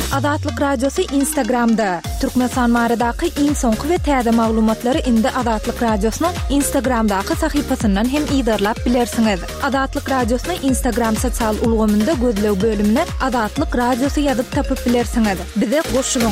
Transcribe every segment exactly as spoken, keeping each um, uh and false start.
Azatlyk Radiosu Instagramda. Türkmenistan maradaki iň soňky we täze maglumatlary indi Azatlyk Radiosynyň Instagramdaky sahypasyndan hem ýydarlap bilersiňiz. Azatlyk Radiosynyň Instagram sosial ulgamynda gözlew bölümine Azatlyk Radiosu ýazyp tapyp bilersiňiz. Bize goşulyň.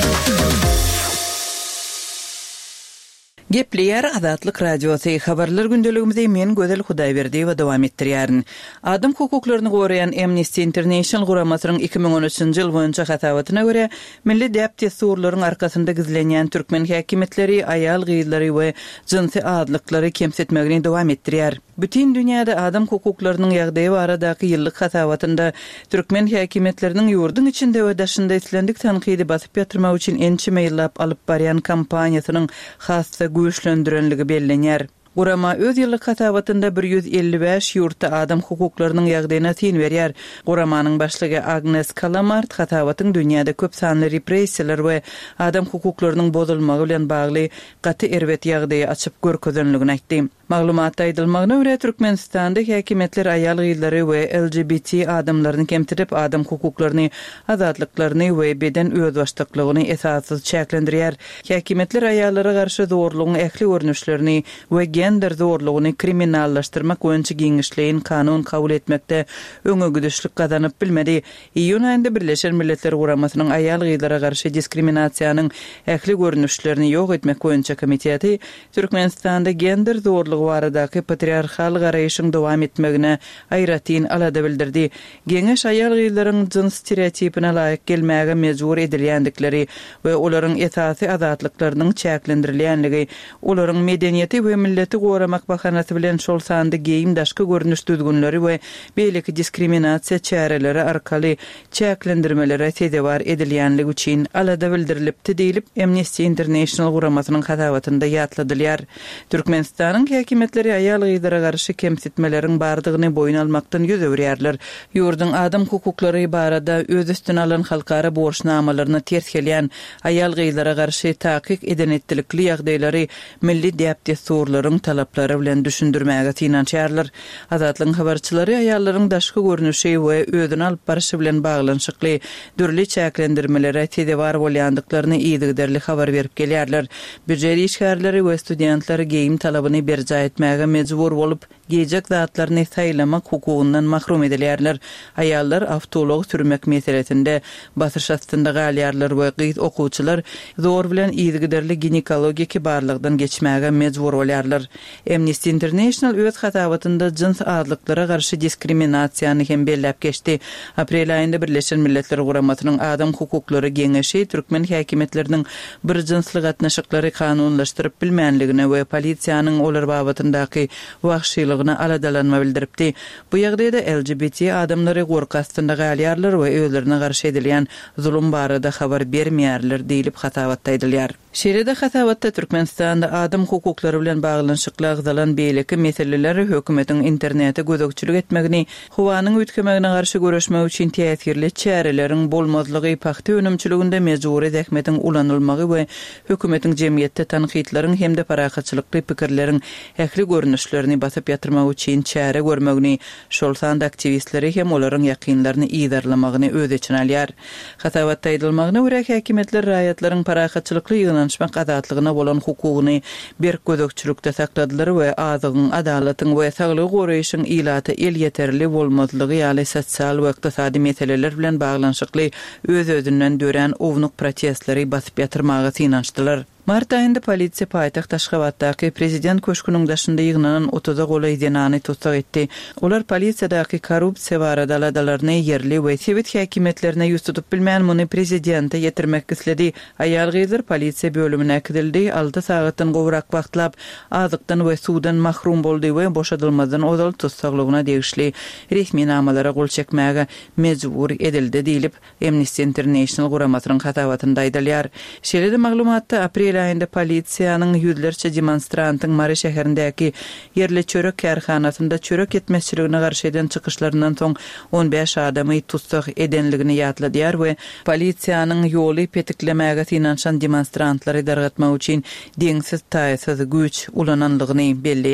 Gepleyer Azatlyk Radiosu habarlar gündeligimizde men Gözel Hudaýberdi we dowam etdirýärin. Adam hukuklaryny goraýan Amnesty International guramasynyň iki ming on üçinji ýyl boýunça hatawatyna görä, milli däpti surlaryň arkasynda gizlenýän türkmen häkimetleri aýal gyýlary we jinsy azlyklary kemsetmegini dowam etdirýär. Bütün dünýäde adam hukuklarynyň ýagdaýy baradaky ýyllyk hatawatynda türkmen häkimetleriniň ýurdun içinde we daşynda islendik tanqidi basyp ýatyrmak üçin ençe meýillap alyp barýan kampaniýasynyň hassa güýçlendirenligi bellenýär. Gurama öz ýyllyk hatawatynda bir yüz elli beş ýurtda adam hukuklarynyň ýagdaýyna tin berýär. Guramanyň başlygy Agnes Kalamart hatawatyň dünýäde köp sanly repressiýalar we adam hukuklarynyň bozulmagy bilen bagly gaty erwet ýagdaýy açyp görkezenligini aýtdy. Maglumatda aýdylmagyna görä Türkmenistanda häkimetler aýal gyýlary we L G B T adamlaryny kemtirip adam hukuklaryny, azatlyklaryny we beden özbaşdyklygyny esassız çäklendirýär. Häkimetler aýallara garşy zorlugyň ähli görnüşlerini we gender zorlugyny kriminallaşdyrmak boýunça giňişleýin kanun kabul etmekde öňe güdüşlik gazanyp bilmedi. Iýun aýynda Birleşen Milletler Guramasynyň aýal gyýlara garşy diskriminasiýanyň ähli görnüşlerini ýok etmek boýunça komiteti Türkmenistanda gender zorlugy baradaky patriarchal garaýyşyň dowam etmegine aýratyn alada bildirdi. Geňeş aýal gyýlaryň jins stereotipine laýyk gelmäge mejbur edilýändikleri we olaryň esasy azatlyklarynyň çäklendirilýänligi, olaryň medeniýeti we milleti goramak bahanasy bilen şol sandy geýim daşky görnüş düzgünleri we beýleki diskriminasiýa çäreleri arkaly çäklendirmelere tedewar edilýänligi üçin alada bildirilipdi diýilip Amnesty International guramasynyň hatawatynda ýatladylýar. Türkmenistanyň häkimetleri aýal gyýlara garşy kemsitmeleriň bardygyny boýun almakdan ýüz öwrýärler. Ýurdun adam hukuklary barada öz üstüne alan halkara borçnamalaryny ters gelýän aýal gyýlara garşy takyk eden etdilikli ýagdaýlary milli däpti surlaryň talaplary bilen düşündirmäge tinançýarlar. Azatlyň habarçylary aýallaryň daşky görnüşi we özüni alyp barşy bilen baglanşykly dürli çäklendirmelere tedewar bolýandyklaryny ýygyderli habar berip gelýärler. Büjeri işgärleri we studentlary geýim talabyny berja etmäge mejbur bolup gejek zatlaryny saýlamak hukugundan mahrum edilýärler. Aýallar awtolog sürmek meselesinde basyş astynda galýarlar we gyýt okuwçylar zor bilen ýygyderli ginekologik kibarlygdan geçmäge mejbur bolýarlar. Amnesty International öz hatawatynda jins azlyklara garşy diskriminasiýany hem belläp geçdi. Aprel aýynda Birleşen Milletler Guramasynyň adam hukuklary geňeşi türkmen häkimetleriniň bir jinsli gatnaşyklary kanunlaşdyryp bilmänligine we polisiýanyň olar babatyndaky wagşylygyna aladalanma bildiripdi. Bu ýagdaýda L G B T adamlary gorkastynda galýarlar we özlerine garşy edilýän zulüm barada habar bermeýärler diýilip hatawatda aýdylýar. Şeride hatawatda Türkmenistanda adam hukuklary bilen baglanşykly agzalan beýleki meseleleri hökümetiň internete gözegçilik etmegini, howanyň ütkemegine garşy görüşmek üçin täsirli çäreleriň bolmazlygy paxta önümçiliginde mejburi zähmetiň ulanylmagy we hökümetiň jemgyýetde tanqidlaryň hemde parahatçylykly pikirleriň ähli görnüşlerini basyp ýatyrmak üçin çäre görmegini, şol sanda aktivistleri hem olaryň ýakynlaryny ýydarlamagyny öz içine alýar. Hatawatda aýdylmagyna görä häkimetler raýatlaryň parahatçylykly ýygnanşmak azatlygyna bolan hukugyny bir gözegçilikde sakladylar we azygyň, adalatyň we saglyk goraýyşyň ilaty el ýeterli bolmazlygy ýaly sosial we ykdysady meseleler bilen baglanşykly öz-özünden dören ownuq protestleri basyp ýatyrmagy tinançdylar. Mart aýynda polisiýa paýtaxt Aşgabatdaky prezident köşküniň daşynda ýygnanan otuzda gola idenany tutsak etdi. Olar polisiýadaky korrupsiýa baradaladalarny yerli we sewet häkimetlerine ýüz tutup bilmän muny prezidente ýetirmek isledi. Aýal gyýlar polisiýa bölümine akdildi, alty sagatdan gowrak wagtlap azykdan we suwdan mahrum boldy we boşadylmadan ozal tutsaklygyna degişli resmi namalara gol çekmäge mejbur edildi diýilip Amnesty International guramasynyň hatawatynda aýdylýar. Şeride maglumatda aprel aýynda polisiýanyň ýüzlerçe demonstrantyň Mari şäherindäki yerli çörek kärhanasynda çörek etmezçiligine garşy eden çykyşlarynyň soň on beş adamy tutsak edenligini ýatladýar we polisiýanyň ýoly petiklemäge tinanşan demonstrantlary dargatmak üçin deňsiz taýsyz güç ulananlygyny belleýär.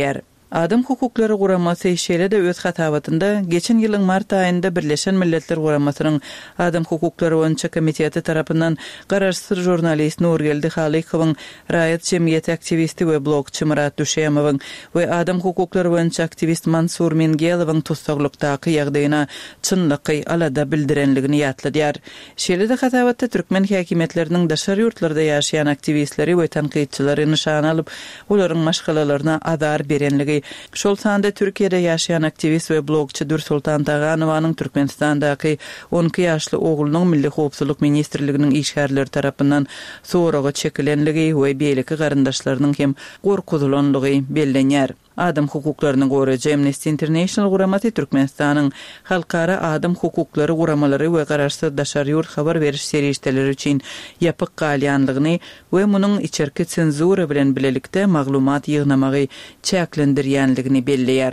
Adam Hukukları Guraması işeyle de öz hatavatında geçen yılın Mart ayında Birleşen Milletler Guramasının Adam Hukukları Boyunca Komiteti tarafından qararsız jurnalist Nurgeldi Halikov'un Rayet Cemiyeti aktivisti ve blogçı Murat Düşeyemov'un ve Adam Hukukları Boyunca aktivist Mansur Mingelov'un tutsaqlıqtaqı yağdayına çınlıqı alada bildirenligini yatladyar. Şeýle de hatavatda Türkmen häkimetlerinin daşary ýurtlarda ýaşaýan aktivistleri ve tanqidçileri nişan alıp olaryň maşgalalarına adar berenligi. Şol sanda Türkiýede ýaşaýan aktivist we blogçy Dursultan Taganowanyň Türkmenistandagi on iki ýaşly oglunyň Milli Howpsuzlyk Ministrliginiň işgärleri tarapyndan soraga çekilenligi we beýleki garyndaşlarynyň hem gorkuzulanlygy bellenýär. Adam hukuklaryny goraýjy Amnesty International guramaty Türkmenistanyň halkara adam hukuklary guramalary we gararsız daşary ýurt habar beriş serişdeleri üçin ýapyk galýanlygyny we munyň içerki senzura bilen bilelikde maglumat ýygnamagy çäklendirýänligini belleýär.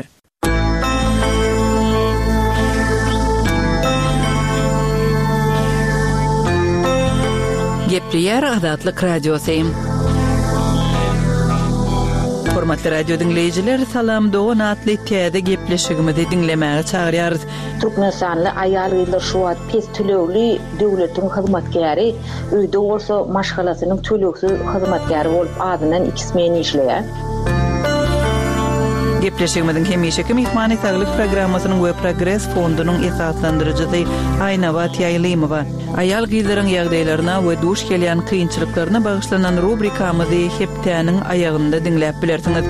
Gepleýär Adatlyk Radiosu. Hormatly radio dinleyijiler, salam dogan atly täze gepleşigimizi dinlemäge çagyrýarys. Türkmenistanly aýal gyzlar şu wagt pes tölegli döwletiň hyzmatkäri, öýde bolsa maşgalasynyň töleksiz hyzmatkäri bolup adyndan ikismeni işleýär. Gepleşigimizin hemişeki mehmany saglyk programmasynyň we Progress fondunyň esaslandyrjysy Aýnabat Ýaýlymowa aýal gyzlaryň ýagdaýlaryna we duş gelýän kynçylyklaryna bagyşlanan rubrikamyzy heptäniň aýagynda dinläp bilersiňiz.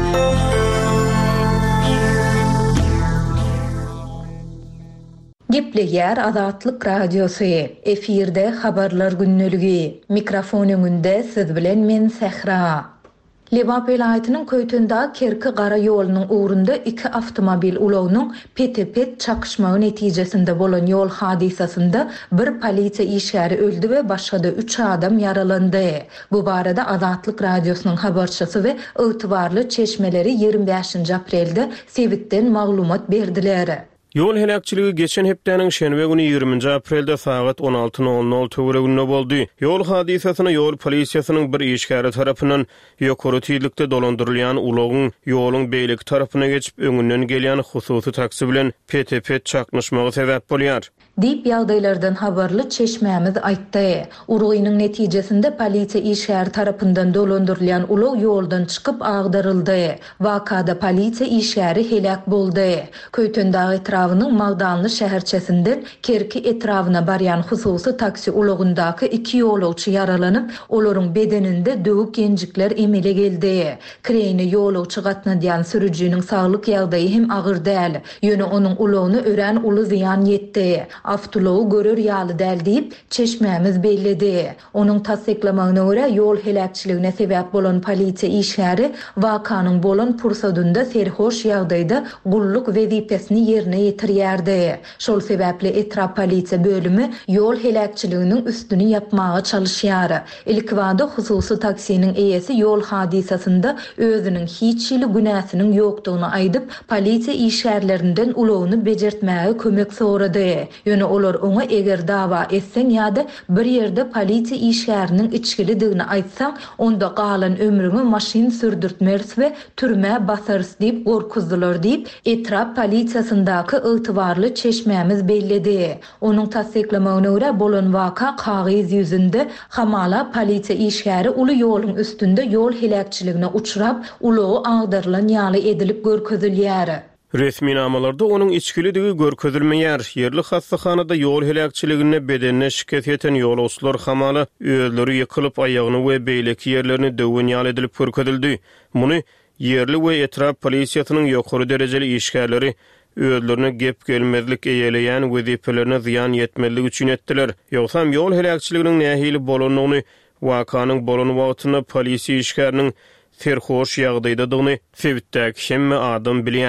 Gepleýär Adatlyk Radiosu. Efirde habarlar günneligi. Mikrofonyňynda siz bilen men Sehra. Lewan vilayatynyň köýtünde Kerki Gara ýolunyň ugrunda iki avtomobil ulawnyň pet-pet çakışmagy netijesinde bolan ýol hadisasynda bir polisiýa işgäri öldü we başga da üç adam yaralandy. Bu barada Adatlyk Radiosynyň habarçysy we ygtybarly çeşmeleri ýygrimi beşinji aprelde Sewitden maglumat berdiler. Yol helakçyligi geçen hepdäniň şenbe güni ýygrimi aprelde saat on alty nol nol töwereginde boldy. Yol hadisasyna yol polisiýasynyň bir işgäri tarapyndan ýokary tüýlükde dolandyrylýan ulagyň ýoluň beýleki tarapyna geçip öňünden gelýän hususy taksi bilen pet-pet çaknaşmagy sebäp bolýar. Dip ýagdaýlardan habarly çeşmämiz aýtdy. Urugynyň netijesinde polisiýa işgäri tarapyndan dolandyrylýan ulaw ýoldan çykyp agdaryldy. Wakada polisiýa işgäri helak boldy. Köýtündägi etrawynyň Magdanly şäherçesinden Kerki etrawyna barýan hususy taksi ulagyndaky iki ýolawçy yaralanyp, olaryň bedeninde döwük genjikler emele geldi. Kreyni ýolawçy gatnadýan sürüjüniň saglyk ýagdaýy hem agyr däl. Ýöne onuň ulagyny ören uly ziýan ýetdi. Avtologu görür ýaly däl diýip çeşmämiz belledi. Onuň tasdiklamagyna görä ýol helakçylygyna sebäp bolan polisiýa işgäri wakanyň bolan pursadynda serhoş ýagdaýda gulluk wezipesini ýerine ýetirýärdi. Şol sebäpli etrap polisiýa bölümi ýol helakçylygynyň üstüni ýapmaga çalışýar. Ilk wagtda hususy taksiniň eýesi ýol hadisasynda özüniň hiç ýyly günäsiniň ýokdugyny aýdyp polisiýa işgärlerinden ulagyny bejertmäge kömek sorady. Ýöne olar oňa eger dawa etseň ýa-da bir ýerde polisiýa işgäriniň içkilidigini aýtsaň, onda galan ömrüňi maşyn sürdürtmers we türme basarys diýip gorkuzdylar diýip etrap polisiýasyndaky ygtybarly çeşmämiz belledi. Onuň tasdiklamagyna görä bolan waka kagyz ýüzünde hamala polisiýa işgäri uly ýoluň üstünde ýol helakçylygyna uçrap, ulagy agdarylan ýaly edilip görkezilýär. Resmi namalarda onun içkilidigi görkezilmeýär. Yerli hastahanada ýol helakçylygyna bedenine şikayet eten ýolawçylar hamaly özleri ýykylyp aýagyny we beýleki ýerlerini döwün ýaly edilip görkezildi. Muny yerli we etrap polisiýasynyň ýokary derejeli işgärleri özlerine gep gelmezlik eýeleýän wezipelerine ziýan ýetmezlik üçin etdiler. Ýogsam ýol helakçylygynyň nähili bolanyny wakanyň bolan wagtyna polisiýa işgäriniň serhoş ýagdaýdadygyny Sewitdäki hemme adam bilýär.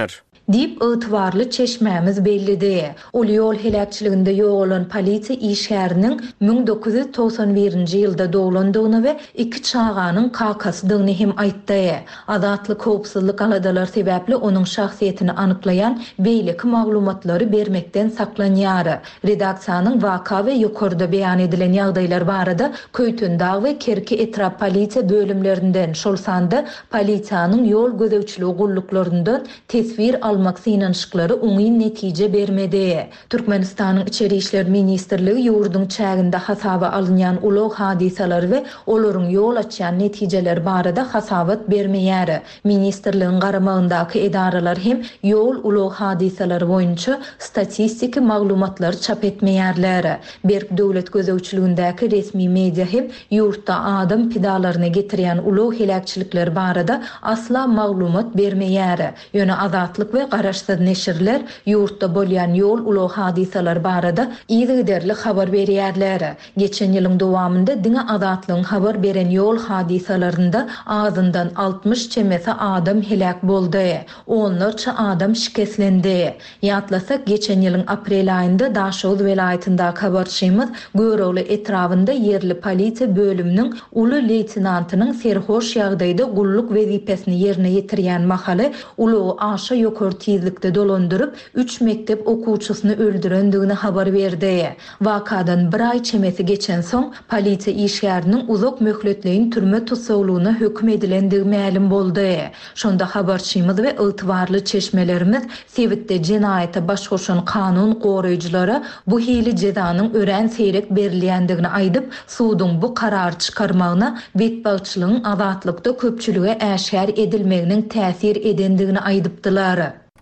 Dip ıtıvarlı çeşmemiz bellidi. Ol yol helakçılığında yoğulan polisiya işgärinin bin dokuz yüz toksan birinji ýylda doğulandygyny we iki çağanın kakasdygyny hem aýtdy. Adatly kopsuzlyk aladalar sebäpli onuň şahsiýetini anyklayan beýleki maglumatlary bermekden saklanýar. Redaksiýanyň waka we ýokarda beýan edilen ýagdaýlar barada Köýtündağ we Kerki etrap polisiýa bölümlerinden şolsanda polisiýanyň ýol gözewçiligi gulluklaryndan tesbir almak synanşyklary oňy netije bermedi. Türkmenistanyň içeri işler ministrligi ýurduň çäginde hasaba alınýan ulug hadisalar we olaryň ýol açýan netijeler barada hasabat bermeýär. Ministrligiň garamagyndaky edaralar hem ýol ulug hadisalar boýunça statistik maglumatlar çap etmeýärler. Berk döwlet gözewçiligindäki resmi media hem ýurtda adam pidalaryny getirýän ulug helakçylikler barada asla maglumat bermeýär. Ýöne Azatlyk we Garaşsız neşirler ýurtda bolýan ýol ulug hadisalar barada ýygyderli habar berýärler. Geçen ýylyň dowamynda diňe Azatlygyň habar beren ýol hadisalarynda azyndan altmış çemese adam helak boldy. Onlarça adam şikeslendi. Ýatlasak geçen ýylyň aprel aýynda Daşoz welaýatyndaky habarçymyz Göröwli etrafynda yerli polisiýa bölüminiň uly leytenantynyň serhoş ýagdaýda gulluk wezipesini ýerine ýetirýän mahaly ulugy aşa ýokary tizlikde dolandyryp üç mektep okuwçysyny öldürendigini habar berdi. Wakadan bir ay çemesi geçen soň polisiýa işgäriniň uzak möhletleýin türme tutsaglygyna hökm edilendigi ma'lum boldy. Şonda habarçymyz we ýytybarly çeşmelerimiz Sewitde jenaýata baş goşan kanun goraýjylara bu hili jezanyň ören seyrek berilýändigini aýdyp, suwdyň bu karary çykarmagyna betbagçylygyň azatlykda köpçülige äşgär edilmeginiň täsir edendigini aýdypdylar.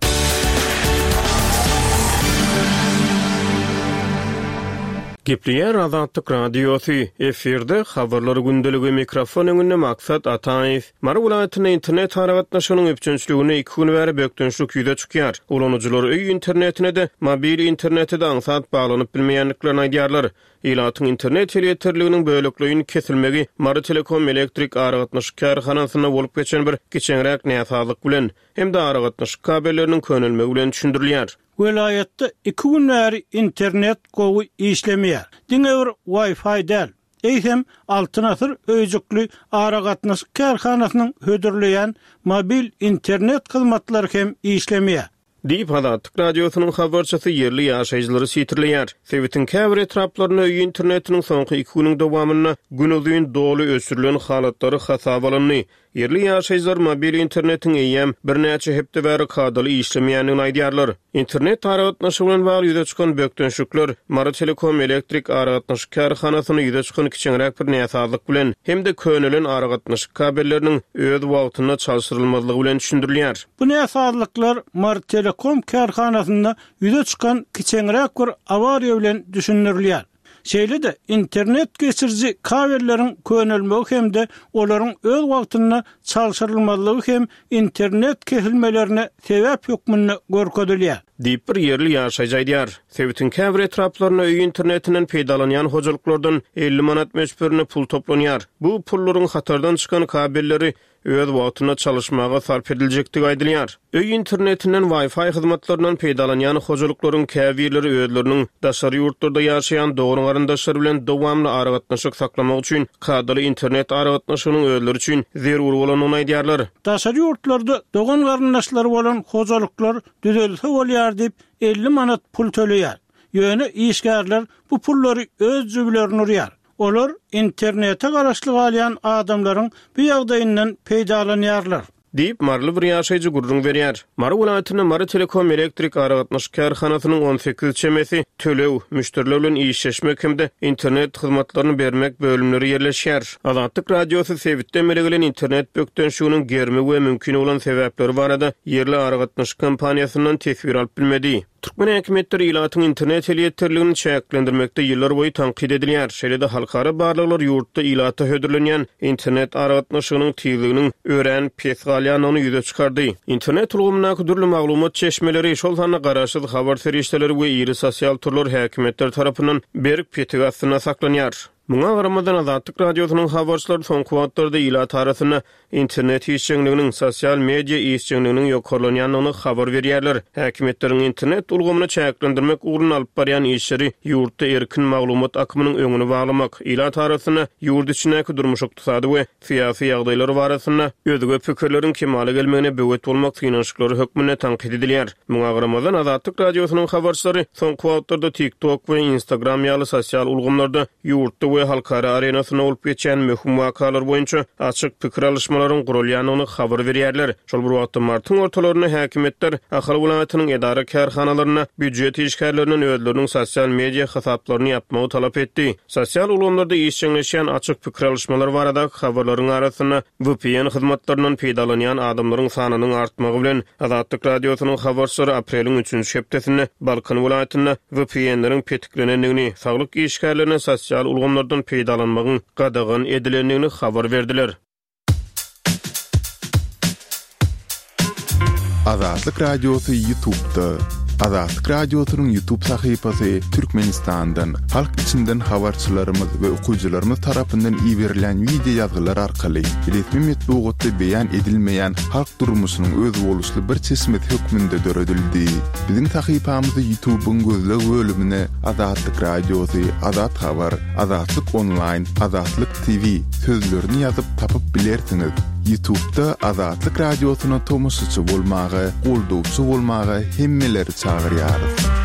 Gepliýär Azatlyk radiosi efirde habarlary gündeligi mikrofon öňünde Maksat Ataýew. Mara welaýatyna internet taragatnaşynyň öpçünçligine iki gün bäri bökdünçlik ýüze çykýar. Ulanyjylar öý internetine de, mobil internete de aňsat baglanyp bilmeýänliklerini aýdýarlar. Ýylatyň internet ýetirliginiň bölekligini kesilmegi Mara Telekom elektrik aragatnaşyk karhanasyna bolup geçen bir geçenrek näsalyk bilen hem de aragatnaşyk kabelleriniň könelmegi bilen düşündirilýär. Welaýatda iki gün bäri internet gowy işlemeýär. Diňe bir Wi-Fi del. Eýsem altı asır öýjükli aragatnaşyk karhanasynyň hödürleýän mobil internet hyzmatlary hem işlemeýär. Dip Azatlyk radiosynyň habarçysy yerli ýaşaýjylary sitirleýär. Sewitiň käbir etraplaryna öý internetiniň soňky iki güniň dowamyna günüzüň dolu ösürilen halatlary hasaba alındy. Yerli ýaşaýjylar mobil internetiň eýem bir näçe hepde bäri kadaly işlemeýändigini aýdýarlar. Internet taragatnaşygy bilen bagly ýüze çykan bökdünçlikler Mara Telekom elektrik aragatnaşyk karhanasyny ýüze çykan kiçiňrek bir näsalyk bilen hem de könelen aragatnaşyk kabelleriniň öz wagtyna çalşyrylmazlygy bilen düşündirilýär. Bu näsalyklar Mara Telekom karhanasynda ýüze çykan kiçiňrek bir awariýa bilen düşündirilýär. Şeýle de internet geçirji kabelleriň könelmegi hem de olaryň öz wagtyna çalşyrylmazlygy hem internet kesilmelerine sebäp ýokmuny görkezilýär. Dip bir yerli ýaşaýjy aýdýar. Sewitiň käbir etraplaryna öý internetinden peýdalanýan hojuluklardan elli manat meçberini pul toplanýar. Bu pullaryň hatardan çykan kabelleri öz wagtyna çalışmaga sarf ediljekdigi aýdylýar. Öý internetinden Wi-Fi hyzmatlarynyň peýdalanýan hojuluklaryň käbirleri özleriniň daşary ýurtlarda ýaşaýan dogry garandaşlar bilen dowamly aragatnaşyk saklamak üçin kadaly internet aragatnaşygynyň özleri üçin zeruri bolanyny aýdýarlar. Daşary ýurtlarda dogan garandaşlary bolan hojuluklar düzelse bolýar diýip elli manat pul töleýär. Ýöne işgärler bu pullary öz jübilerini urýar. Olar internete garaşlyk alýan adamlaryň bu ýagdaýyndan peýdalanýarlar. Dip marly bir ýaşaýjy gurrun berýär. Mara welaýatyna Mara Telekom elektrik aragatnaşyk karhanasynyň on sekiz çemesi tölew, müşteriler bilen işleşmek hem de internet hyzmatlaryny bermek bölümleri ýerleşýär. Azatlyk radiosu Sewitde meregelen internet bökdünçliginiň germe we mümkin bolan sebäpleri barada yerli aragatnaşyk kompaniýasyndan tesbir alyp bilmedi. Türkmen häkimetleri ýylatyň internet ýetirligini çäklendirmekde ýyllar boýy tanqid edilýär. Şeýle-de halkara barlyklar ýurtda ýylata hödürlenýän internet aragatnaşygynyň tizliginiň ören pesgalýanyny ýüze çykardy. Internet ulgamyna durly maglumat çeşmeleri şol sany garaşsyz habar serişdeleri we ýyly sosial turlar häkimetler tarapyndan berip petigasyna saklanýar. Muňa garamadan Azatlyk radiosynyň habarçylary soňky wagtlarda ila tarasyna internet işçiliginiň, sosial media işçiliginiň ýokarlanýanyny habar berýärler. Häkimetleriň internet ulgamyny çäklendirmek ugrun alyp barýan işleri ýurtda erkin maglumat akymynyň öňüni baglamak, ila tarasyna ýurt içindäki durmuş ykdysady we syýasy ýagdaýlar barasyna özüge pikirleriň kemale gelmegine böwet bolmak synanyşlary hökmüne tanqid edilýär. Muňa garamadan Azatlyk radiosynyň habarçylary soňky wagtlarda TikTok we Instagram ýaly sosial ulgamlarda ýurtda we halkara arenasyna olup geçen möhüm wakalar boýunça açyk pikir alışmalaryň gurulýanyny habar berýärler. Şol bir wagtda martyň ortalaryna häkimetler Ahal welaýatynyň edara kärhanalaryna büdjet işgärläriniň özleriniň sosial media hesaplaryny ýapmagy talap etdi. Sosial ulgamlarda işçileşen açyk pikir alışmalar barada habarlaryň arasyna V P N hyzmatlarynyň peýdalanýan adamlaryň sanynyň artmagy bilen Azatlyk radiosynyň habarçylary apreliň üçinji hepdesinde Balkan welaýatyna V P N'leriň petiklenendigini, saglyk işgärlärine sosial ulgamlardan peýdalanmagyň gadagan edilendigini habar berdiler. Azatlyk radiosu YouTube'da. Azatlyk radiosynyň YouTube sahypasy Türkmenistandan, halk içinden habarçylarymyz we okuwçylarymyz tarapyndan iýerilen video ýazgylar arkaly resmi metbuatda beýan edilmeýän halk durmuşynyň öz boluşly bir çeşmet hökmünde döredildi. Biziň sahypamyzy YouTube'un gözleg bölümine Azatlyk radiosu, Azat habar, Azatlyk online, Azatlyk T V sözlerini ýazyp tapyp bilersiňiz. YouTube'da Azatlyk radiosyna tomusçy bolmagy, goldowçy bolmagy hemmeleri çağırýar.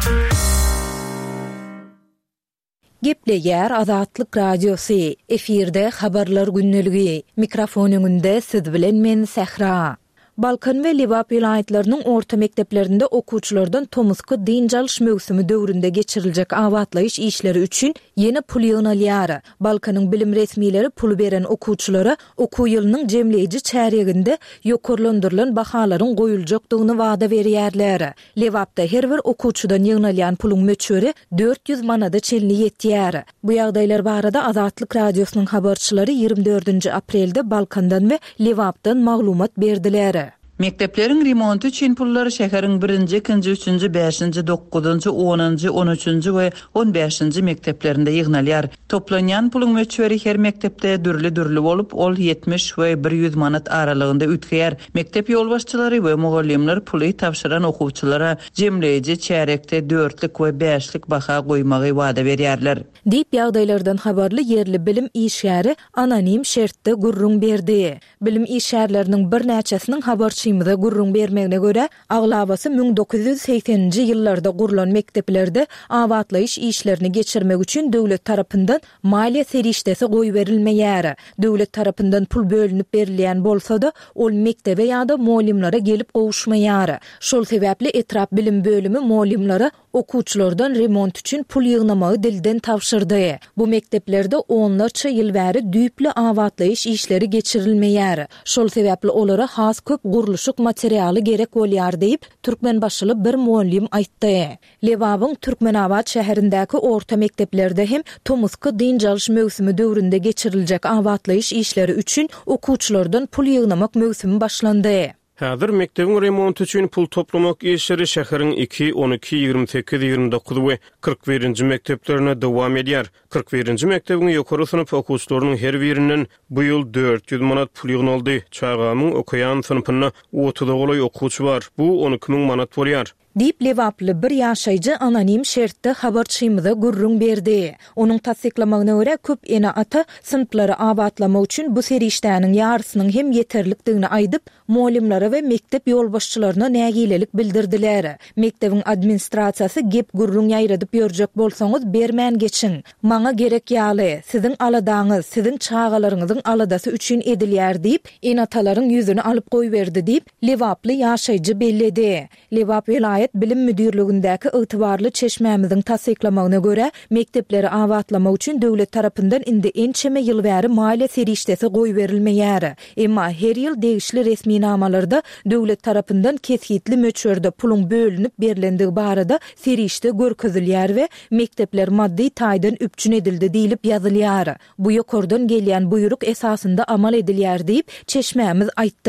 Gepleýär Azatlyk radiosu. Efirde habarlar günneligi. Mikrofon öňünde siz bilen men Sehra. Balkan we Liwap vilayetleriniň orta mekdeplerinde okuwçylardan tomuska din çalyş mögsümi döwründe geçiriljek awatlaýyş işleri üçin ýene pul ýygnalýar. Balkanyň bilim resmileri pul beren okuwçylara okuw ýylynyň jemleýiji çäreginde ýokarlandyrylan bahalaryň goýuljakdygyny wada berýärler. Liwapda her bir okuwçydan ýygnalýan puluň möçberi dört yüz manada çenli ýetýär. Bu ýagdaýlar barada Azatlyk radiosynyň habarçylary ýygrimi dördünji aprelde Balkandan we Liwapdan maglumat berdiler. Mekteplerin remontu üçin pullary şäheriň birinji, ikinji, üçünji, beşinji, dokuzunji, onunji, on üçünji we on beşinji mekteplerinde ýygnalýar. Toplanýan puluň möçberi her mektepde dürli-dürli bolup, ol ýetmiş we bir yüz manat aralygynda ütgeýär. Mektep ýolbaşçylary we mugallimler puly tapşyran okuwçylara jemleýiji çärekde dörtlik we beşlik baha goýmagy wada berýärler. Diýip ýagdaýlardan habarly ýerli bilim işgäri anonim şertde gurrun berdi. Bilim işgärleriniň bir näçesiniň habarçymyza gurrun bermegine göre aglabasy bin dokuz yüz seksenji ýyllarda gurulan mekteplerde awatlaýyş işlerini geçirmek üçin döwlet tarapyndan maliýe serişdesi goý berilmeýär. Döwlet tarapyndan pul bölünip berilýän bolsa-da ol mektebe ýa-da muallimlara gelip gowuşmaýar. Şol sebäpli etrap bilim bölümi muallimlara okuwçylardan remont üçin pul ýygnamagy dilden tawşyrdy. Bu mekteplerde onlarça ýyl bäri düýpli awatlaýyş işleri geçirilmeýär. Şol sebäpli olara has köp guruluşyk materialy gerek bolýar diýip Türkmenbaşyly bir muallim aýtdy. Liwabyň Türkmenabad şäherindäki orta mekteplerde hem tomuska din çalyş mögsümi döwründe geçiriljek awatlaýyş işleri üçin okuwçylardan pul ýygnamak mögsümi başlandy. Häzir mektebiň remontu üçin pul toplamak işleri şäheriň iki, on iki, ýygrimi sekiz, ýygrimi dokuz we kırk birinji mekteplerine dowam edýär. kırk birinji mektebiň ýokary synap okuwçylarynyň her birinden bu ýyl dört yüz manat pul ýygnaldy. Çağamyň okuyan synapyna otuz goly okuwçy bar. Bu on iki min manat bolýar. Diýip Liwaply bir ýaşaýjy anonim şertde habarçymyza gurrun berdi. Onuň tasdiklamagyna görä köp ene ata synplary awatlamak üçin bu serişdäniň ýarsynyň hem ýeterlikdigini aýdyp, muallimlere we mektep ýolbaşçylaryna nägilelik bildirdiler. Mektebiň administrasiýasy gep gurrun ýaýradyp ýörjek bolsaňyz bermän geçiň. Maňa gerek ýaly, siziň aladaňyz, siziň çağalaryňyzyň aladasy üçin edilýär diýip, ene atalaryň ýüzüni alyp goýberdi diýip Liwaply ýaşaýjy belledi. Liwap vilayet bilim müdürlügündäki ýytybarly çeşmämiziň tasdiklamagyna görä, mektepleri awatlamak üçin döwlet tarapyndan indi ençeme ýyl bäri maliýe serişdesi goý berilmeýär. Emma her ýyl degişli resmi namalarda döwlet tarapyndan kesgitli möçberde puluň bölünip berilendigi barada serişde görkezilýär we mektepler maddi taýdan üpçün edildi diýilip ýazylýar. Bu ýokardan gelýän buyruk esasynda amal edilýär diýip çeşmämiz aýtdy.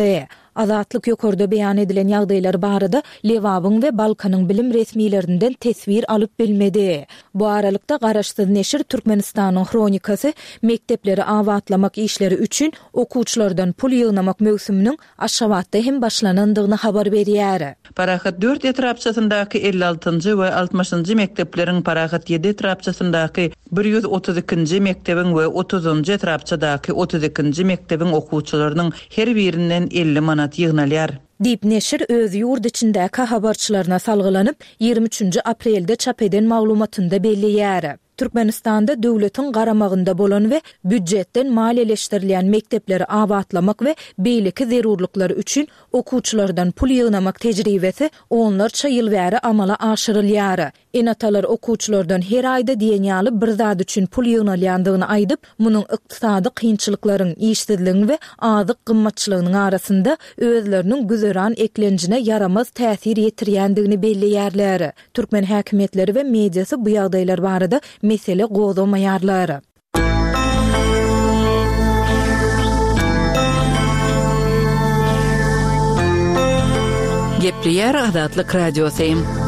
Azatlyk ýokarda beýan edilen ýagdaýlar barada Lewabyň we Balkanyň bilim resmiýlerinden tesbir alyp bilmedi. Bu aralykda Garaşsyz neşir Türkmenistanyň kronikasy mektepleri awatlamak işleri üçin okuwçylardan pul ýygnamak mögsüminiň Aşgabatda hem başlanandygyny habar berýär. Parahat dört etrapçasındaky elli altyncı we altmışyncı mektepleriň parahat yedi etrapçasındaky bir ýüz otuz ikinji mektebiň we otuzunjy etrapçadaky otuz ikinji mektebiň okuwçylarynyň her birinden elli manat ýygnalýar. Dip neşir öz ýurt içindäki habarçylaryna salgylanyp ýygrimi üçünji aprelde çap eden maglumatynda belliýär. Türkmenistanda döwletiň garamagynda bolan we büdjetden maliýeleşdirilýän mektepleri awatlamak we beýleki zerurlyklary üçin okuwçylardan pul ýygnamak tejribesi onlarça ýyl bäri amala aşyrylýar. Enatalar okuwçylardan her aýda diýenýaly bir zat üçin pul ýygnalýandygyny aýdyp, munyň ykdysady kynçylyklaryň, işsizligiň we azyk gymmatçylygynyň arasynda özleriniň güzeran eklenjine yaramaz täsir ýetirýändigini belliýärler. Türkmen häkimetleri we mediasy bu ýagdaýlar barada mesele gozamayarlar. Gepliyer Azatlyk Radiosu.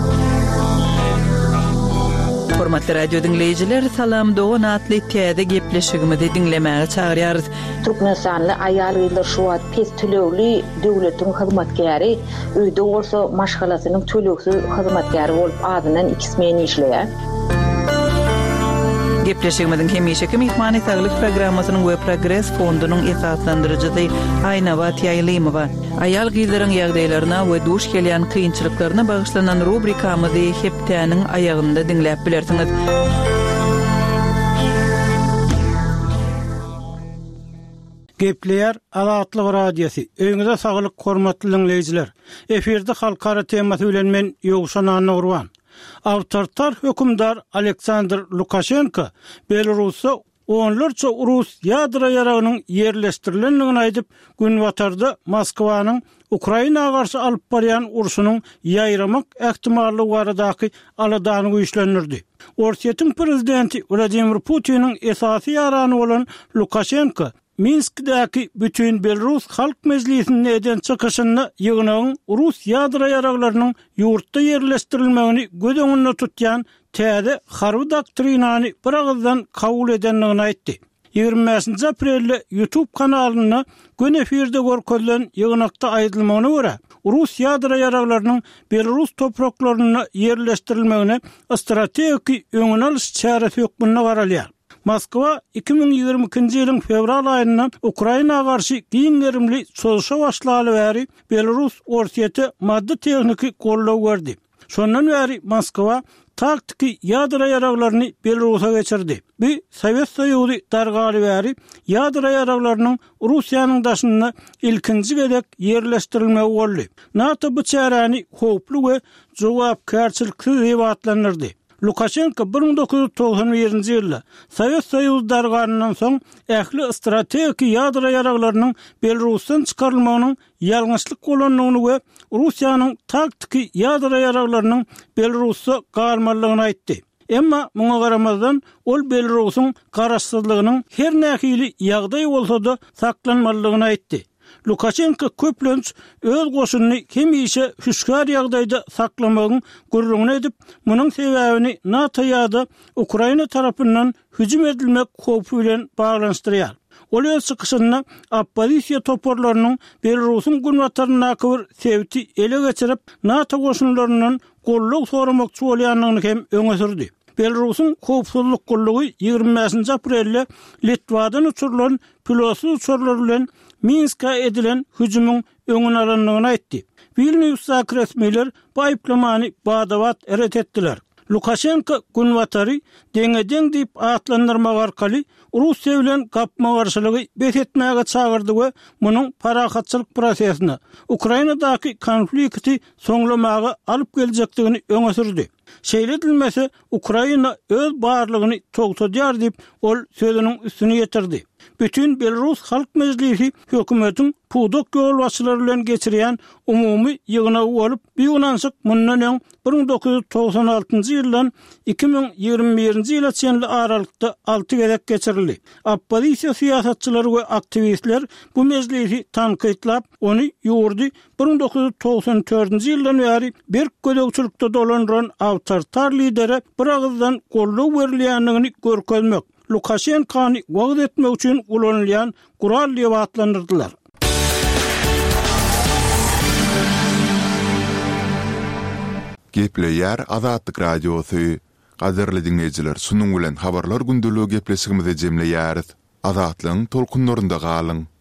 Hormatly radio dinleyijiler, salam dogan atly täze gepleşigimizi dinlemäge çagyrýarys. Türkmenistanly aýal ýyllar şu wagt pes tölegli döwletiň hyzmatkäri, öýde bolsa maşgalasynyň töleksiz hyzmatkäri bolup adynan ikismen işleýär. Gepleşigimiziň hemişeki mehmany saglyk programmasynyň we Progress fondunyň esaslandyrjysy Aýnawat Ýaýlymowa aýal gyzlaryň ýagdaýlaryna we duş gelýän kynçylyklaryna bagyşlanan rubrikamyzy heptäniň aýagynda dinläp bilersiňiz. Gepleýär Azatlyk Radiosu. Öňüňizde saglyk hormatly dinleýijiler. Eferde halkara temasy bilen men Ýogşan Anurwan. Awtoritar hökümdar Aleksandr Lukashenko Belarusda onlarca Rus ýadra ýaragynyň ýerleşdirilendigini aýdyp, gün watarda Moskwanyň Ukrainaga garşy alyp barýan urşunyň ýaýramak ähtimallygy baradaky aladany güýçlendirdi. Orsiýetiň prezidenti Vladimir Putiniň esasy ýarany bolan Lukashenko Minskdäki bütün Belarus Halk Meclisiniň eden çykyşyny ýygnagyň Rus ýadra ýaraglarynyň ýurtda ýerleşdirilmegini göz öňünde tutýan täze harby doktrinany bir agzdan kabul edenligini aýtdy. ýygrimi beşinji aprelde YouTube kanalyna gün efirde görkezlen ýygnakda aýdylmagyna görä, Rus ýadra ýaraglarynyň Belarus topraklaryna ýerleşdirilmegine strategik öňüne alyş çäresi ýokmuny garalýar. Moskwa iki bin ýygrimi ikinji ýylyň fevral aýynda Ukrainaga garşy giňerimli soňşa başlaly bäri Belarus orsiýeti maddi tehnik gollaw berdi. Şondan bäri Moskwa taktiki ýadra ýaraglaryny Belarusa geçirdi. Bu Sowet Soýuzy dargaly bäri ýadra ýaraglarynyň Russiýanyň daşyna ilkinji gedek ýerleşdirilmegi boldy. NATO bu çäreni howply we jogapkärçiliksiz diýip atlandyrdy. Lukashenko bir bin dokuz yüz togsan birinji ýylda Sowet Soýuzy darganynyň soň ähli strategik ýadra ýaraglarynyň Belarusdan çykarylmagynyň ýalňyşlyk bolanlygyny we Russiýanyň taktiki ýadra ýaraglarynyň Belarusda galmalygyny aýtdy. Emma muňa garamazdan ol Belarusyň garaşsyzlygynyň her nähili ýagdaý bolsa da saklanmalygyny aýtdy. Lukashenko köplenç öz goşunyny hemişe hüşkar ýagdaýda saklamagyň gurruguna edip, munyň sebäbini NATO ýa-da Ukraina tarapyndan hüjüm edilmek howpy bilen baglanşdyrýar. Ol öz çykyşynda oppozisiýa toporlarynyň Belarusyň günwataryna bir sebti ele geçirip, NATO goşunlarynyň gollaw soramakçy bolýanlygyny hem öňe sürdi. Belarusyň howpsuzlyk gollugy ýygrimi beşinji aprelde Litwadan uçurulan pilotsuz uçurlar bilen Minska edilen hüjümüň öňüne alanlygyny aýtdy. Vilniusda resmiler bu aýplamany badawat eret etdiler. Lukashenko günwatary deňe-deň diýip atlandyrmak arkaly Russiýa bilen gapma garşylygy betetmäge çagyrdy we munyň parahatçylyk prosesine Ukrainadaky konflikti soňlamagy alyp geljekdigini öňe sürdi. Şeýle edilmese Ukraina öz barlygyny togtadýar diýip ol sözüniň üstüne ýetirdi. Bütün Belarus Halk Meclisi hökümetin pudok ýolbaşçylary bilen geçirýän umumy ýygyna bolup, bir ýylansyk mundan öň bir dokuz yüz toksan altyncy ýyldan iki bin ýygrimi birinji ýyla çenli aralykda alty gezek geçirildi. Oppozisiýa syýasatçylary we aktivistler bu meclisi tankytlap, ony ýurdy bir dokuz yüz toksan dördünji ýyldan bäri bir gödekçilikde dolanýan awtoritar lidere bir agızdan golluk berilýändigini görkezmek, Lukashenkany wagt etmek üçin ulanylýan gural diýip atlandyrdylar. Gepleýär Azatlyk Radiosu. Gaderli dinleýijiler, sunuň bilen habarlar gündeligi gepleşigimizi jemleýäris. Azatlyň tolkunlarynda galyň.